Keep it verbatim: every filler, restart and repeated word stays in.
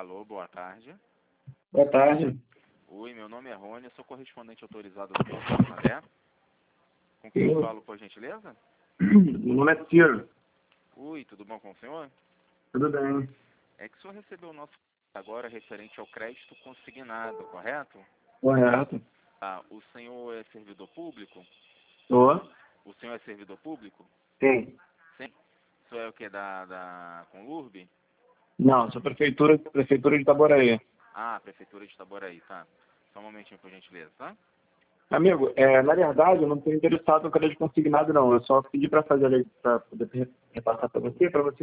Alô, boa tarde. Boa tarde. Oi, meu nome é Rony, eu sou correspondente autorizado do Banco Santander. Com quem eu falo, por gentileza? Meu nome é Ciro. Oi, tudo bom com o senhor? Tudo bem. É que o senhor recebeu o nosso agora referente ao crédito consignado, correto? Correto. Ah, o senhor é servidor público? Tô. O senhor é servidor público? Sim. Sim. O senhor é o que? Da, da Conlurb? Não, sou prefeitura, prefeitura de Itaboraí. Ah, Prefeitura de Itaboraí, tá. Só um momentinho, por gentileza, tá? Amigo, é, na verdade, eu não estou interessado no crédito consignado, não. Eu só pedi para fazer para poder repassar para você, para você